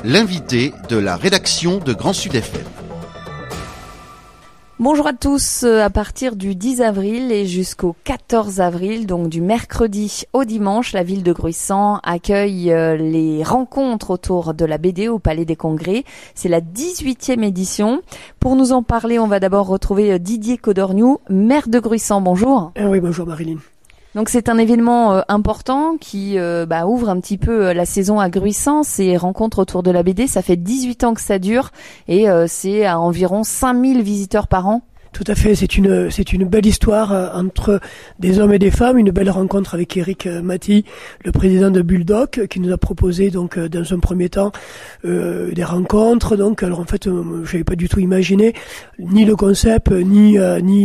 l'invité de la rédaction de Grand Sud FM. Bonjour à tous, à partir du 10 avril et jusqu'au 14 avril, donc du mercredi au dimanche, la ville de Gruissant accueille les rencontres autour de la BD au Palais des Congrès. C'est la 18e édition. Pour nous en parler, on va d'abord retrouver Didier Codorniou, maire de Gruissant. Bonjour. Oui, bonjour Marilyn. Donc c'est un événement important qui ouvre un petit peu la saison à Gruissant. Ces rencontres autour de la BD, ça fait 18 ans que ça dure et c'est à environ 5000 visiteurs par an. Tout à fait, c'est une belle histoire entre des hommes et des femmes, une belle rencontre avec Éric Mattei, le président de Bulldog, qui nous a proposé donc dans un premier temps des rencontres. Donc alors en fait, j'avais pas du tout imaginé ni le concept ni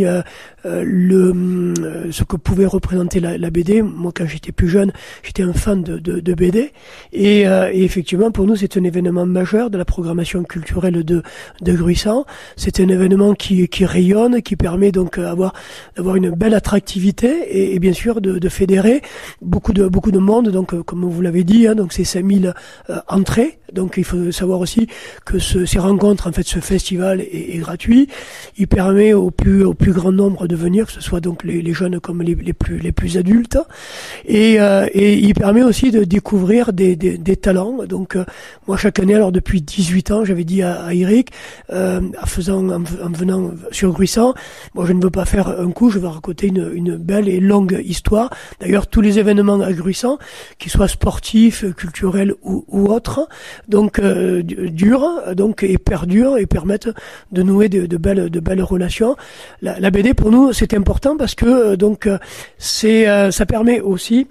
ce que pouvait représenter la BD. Moi, quand j'étais plus jeune, j'étais un fan de BD et effectivement pour nous c'est un événement majeur de la programmation culturelle de Gruissant. C'est un événement qui rayonne, qui permet donc d'avoir une belle attractivité et bien sûr de fédérer beaucoup de monde. Donc comme vous l'avez dit, donc c'est 5000 entrées. Donc il faut savoir aussi que ces rencontres, en fait, ce festival est gratuit. Il permet au plus grand nombre de venir, que ce soit donc les jeunes comme les plus adultes, et il permet aussi de découvrir des talents. Donc moi chaque année, alors depuis 18 ans, j'avais dit à Eric, en venant sur Gruissant, moi je ne veux pas faire un coup, je veux raconter une belle et longue histoire. D'ailleurs tous les événements à Gruissant, qu'ils soient sportifs, culturels ou autres, donc durent donc et perdurent et permettent de nouer de belles relations. La BD pour nous c'est important parce que donc ça permet aussi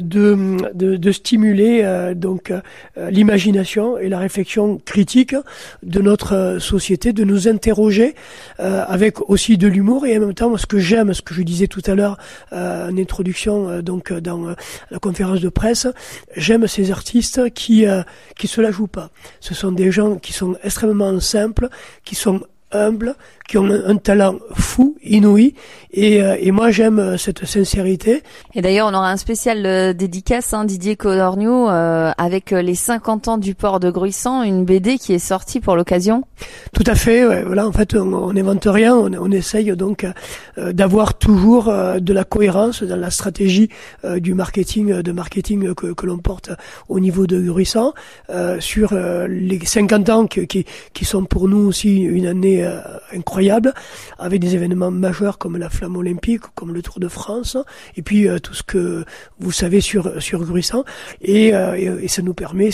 de stimuler l'imagination et la réflexion critique de notre société, de nous interroger avec aussi de l'humour et en même temps ce que j'aime, ce que je disais tout à l'heure en introduction donc dans la conférence de presse, j'aime ces artistes qui se la jouent pas. Ce sont des gens qui sont extrêmement simples, qui sont humbles, qui ont un talent fou, inouï, et moi j'aime cette sincérité. Et d'ailleurs on aura un spécial dédicace, Didier Codorniou, avec les 50 ans du port de Gruissant, une BD qui est sortie pour l'occasion. Tout à fait, ouais, voilà, en fait on n'invente rien, on essaye donc d'avoir toujours de la cohérence dans la stratégie du marketing que l'on porte au niveau de Gruissant, sur les 50 ans qui sont pour nous aussi une année incroyable, avec des événements majeurs comme la flamme olympique, comme le Tour de France, et puis tout ce que vous savez sur Gruissant, et ça nous permet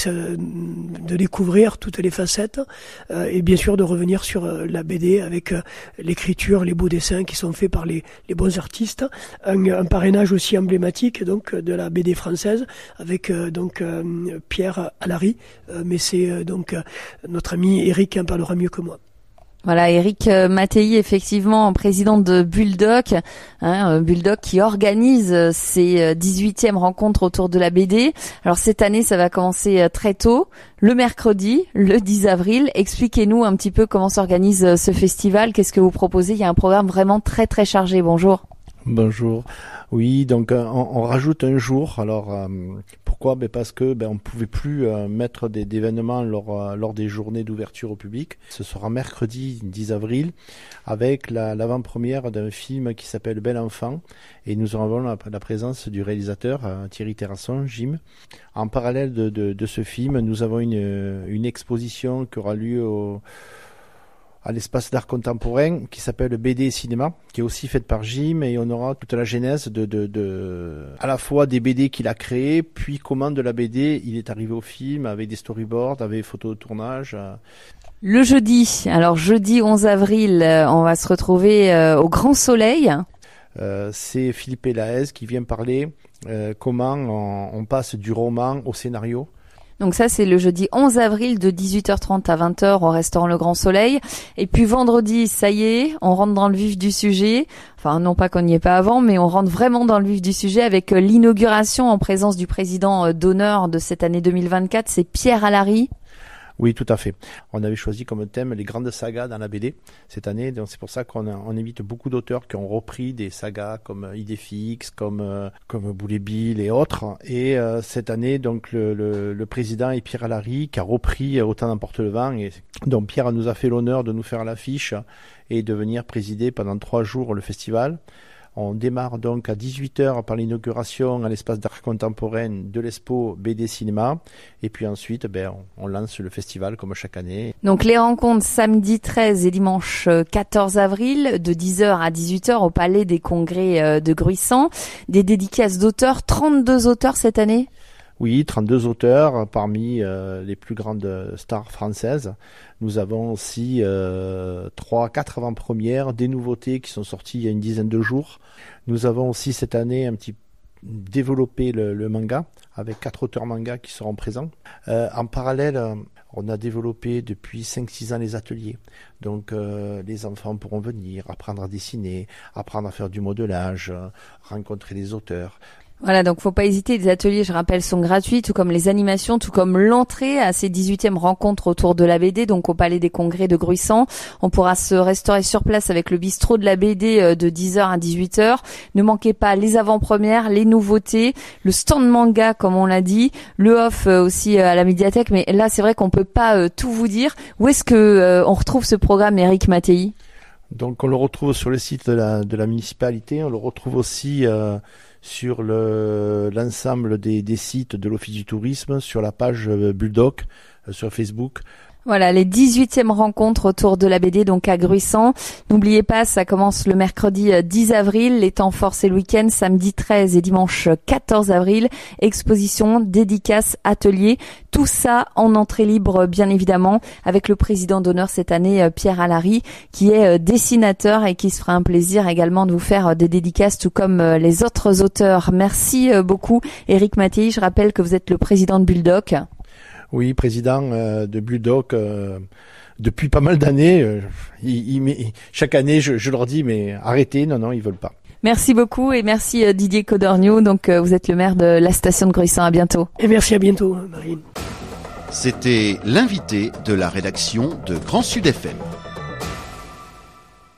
de découvrir toutes les facettes, et bien sûr de revenir sur la BD avec l'écriture, les beaux dessins qui sont faits par les bons artistes, un parrainage aussi emblématique donc de la BD française avec Pierre Allary, mais c'est donc notre ami Eric qui en parlera mieux que moi. Voilà, Éric Mattei, effectivement, président de Bulldog, Bulldog qui organise ses 18e rencontres autour de la BD. Alors cette année, ça va commencer très tôt, le mercredi, le 10 avril. Expliquez-nous un petit peu comment s'organise ce festival, qu'est-ce que vous proposez? Il y a un programme vraiment très très chargé. Bonjour. Bonjour. Oui, donc on rajoute un jour. Alors pourquoi? Parce que on pouvait plus mettre d'événements lors des journées d'ouverture au public. Ce sera mercredi 10 avril avec l'avant-première d'un film qui s'appelle Bel Enfant, et nous aurons la présence du réalisateur Thierry Terrasson, Jim. En parallèle de ce film, nous avons une exposition qui aura lieu à l'espace d'art contemporain qui s'appelle BD Cinéma, qui est aussi faite par Jim, et on aura toute la genèse à la fois des BD qu'il a créés, puis comment de la BD il est arrivé au film, avec des storyboards, avec des photos de tournage. Le jeudi 11 avril, on va se retrouver au Grand Soleil. C'est Philippe Elaez qui vient parler comment on passe du roman au scénario. Donc ça, c'est le jeudi 11 avril de 18h30 à 20h au restaurant Le Grand Soleil. Et puis vendredi, ça y est, on rentre dans le vif du sujet. Enfin, non pas qu'on n'y est pas avant, mais on rentre vraiment dans le vif du sujet avec l'inauguration en présence du président d'honneur de cette année 2024, c'est Pierre Allary. Oui, tout à fait. On avait choisi comme thème les grandes sagas dans la BD cette année. Donc c'est pour ça qu'on invite beaucoup d'auteurs qui ont repris des sagas comme Idéfix, comme Boulet Bill et autres. Et cette année, donc le président est Pierre Alary qui a repris Autant n'emporte le vent. Et donc Pierre nous a fait l'honneur de nous faire l'affiche et de venir présider pendant 3 jours le festival. On démarre donc à 18h par l'inauguration à l'espace d'art contemporain de l'Expo BD Cinéma. Et puis ensuite, on lance le festival comme chaque année. Donc les rencontres samedi 13 et dimanche 14 avril de 10h à 18h au Palais des Congrès de Gruissant. Des dédicaces d'auteurs, 32 auteurs cette année ? Oui, 32 auteurs parmi les plus grandes stars françaises. Nous avons aussi 3-4 avant-premières, des nouveautés qui sont sorties il y a une dizaine de jours. Nous avons aussi cette année un petit développé le manga avec 4 auteurs manga qui seront présents. En parallèle, on a développé depuis 5-6 ans les ateliers. Donc les enfants pourront venir apprendre à dessiner, apprendre à faire du modelage, rencontrer des auteurs. Voilà, donc faut pas hésiter, les ateliers, je rappelle, sont gratuits, tout comme les animations, tout comme l'entrée à ces 18e rencontres autour de la BD, donc au Palais des Congrès de Gruissant. On pourra se restaurer sur place avec le bistrot de la BD de 10h à 18h. Ne manquez pas les avant-premières, les nouveautés, le stand manga, comme on l'a dit, le off aussi à la médiathèque, mais là, c'est vrai qu'on peut pas tout vous dire. Où est-ce que on retrouve ce programme, Éric Mattei ? Donc on le retrouve sur le site de la municipalité, on le retrouve aussi sur l'ensemble des sites de l'Office du tourisme, sur la page Bulldog, sur Facebook. Voilà, les 18e rencontres autour de la BD, donc à Gruissant. N'oubliez pas, ça commence le mercredi 10 avril, les temps forts c'est le week-end, samedi 13 et dimanche 14 avril. Exposition, dédicaces, ateliers, tout ça en entrée libre bien évidemment, avec le président d'honneur cette année, Pierre Alary, qui est dessinateur et qui se fera un plaisir également de vous faire des dédicaces, tout comme les autres auteurs. Merci beaucoup Éric Mattei, je rappelle que vous êtes le président de Bulldog. Oui, président de Bulldog depuis pas mal d'années. Chaque année, je leur dis, mais arrêtez, non, ils veulent pas. Merci beaucoup et merci Didier Codorniou. Donc vous êtes le maire de la station de Gruissant. À bientôt. Et merci, à bientôt, Marine. C'était l'invité de la rédaction de Grand Sud FM.